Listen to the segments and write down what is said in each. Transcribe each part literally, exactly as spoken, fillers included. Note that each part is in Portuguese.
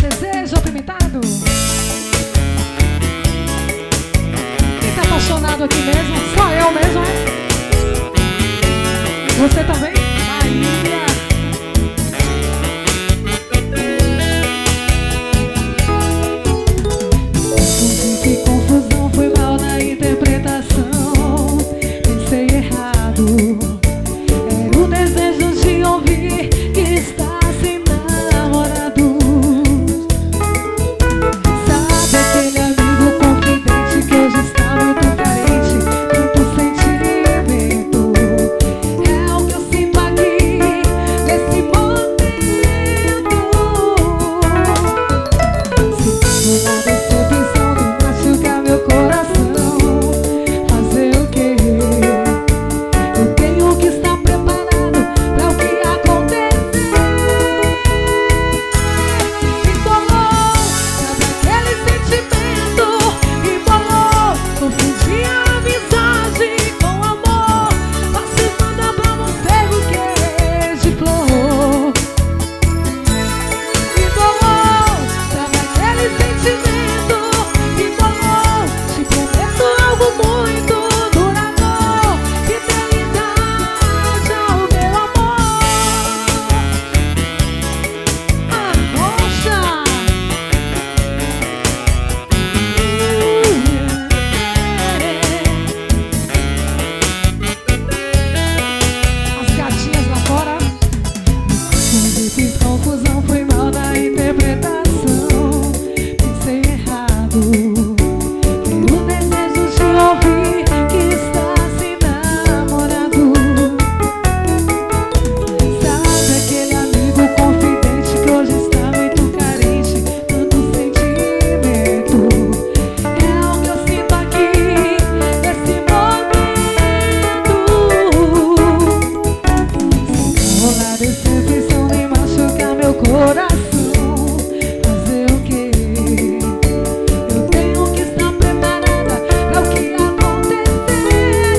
desejo apimentado. Quem tá apaixonado aqui mesmo? Só eu mesmo, é? Você também? Bahia. Que confusão, foi mal na interpretação. Pensei errado. Era o desejo de ouvir que está sem namorado. Sabe aquele amigo confidente que hoje está muito carente, muito sentimento. É o que eu sinto aqui nesse momento. Se for na decepção de machucar meu coração, fazer o quê? Eu tenho que estar preparado para o que acontecer. Embolou, sabe aquele sentimento? Embolou, confundi a amizade com amor. Mas se manda pra você o que de flor. Embolou, sabe aquele sentimento? Embolou, te prometo algo muito duradouro. Fidelidade ao meu amor. Arrocha. As gatinhas lá fora. Quando fiz confusão, foi mal na interpretação. Pensei errado. Era o desejo de ouvir que está sem namorado. Sabe aquele amigo confidente que hoje está muito carente, tanto sentimento. É o que eu sinto aqui nesse momento. Se rolar decepção nem machucar meu coração, fazer o quê? Eu tenho que estar preparada para o que acontecer.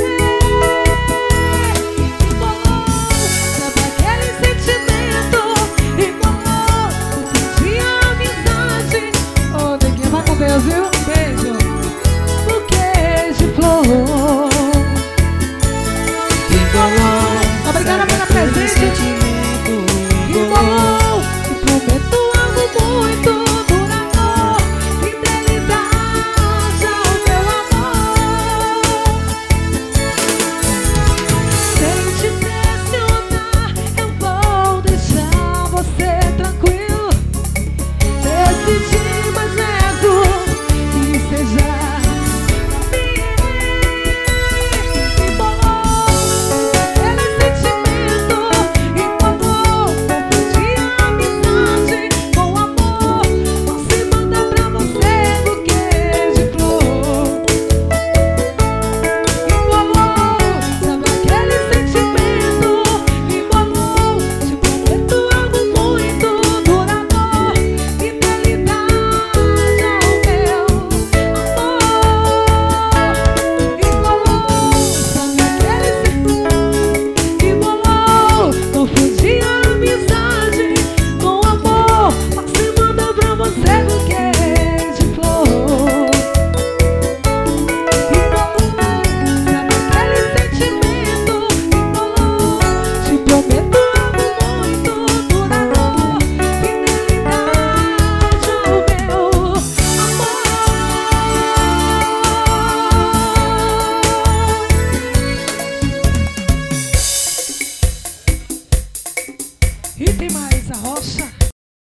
Embolou, sabe aquele sentimento? Embolou, confundi a amizade. Ô, neguinha, vai com Deus, viu? Beijo. Buquê de flor. Obrigada pela presença. Embolou, te prometo algo muito duradouro. Fidelidade ao meu amor. Sem te pressionar, eu vou deixar você tranquilo. Decidi, mas nego que seja embolou, aquele sentimento. Embolou, confundi a amizade com amor. Não se manda pra você buquê de flor. Embolou, sabe aquele sentimento? Embolou, te prometo algo muito duradouro. Fidelidade ao meu amor. Embolou, sabe aquele sentimento? Embolou, confundi a amizade com amor. Mas se manda pra você buquê de flor. Embolou, sabe aquele sentimento? Embolou, te prometo algo muito duradouro. Fidelidade ao meu amor. E tem mais a rocha.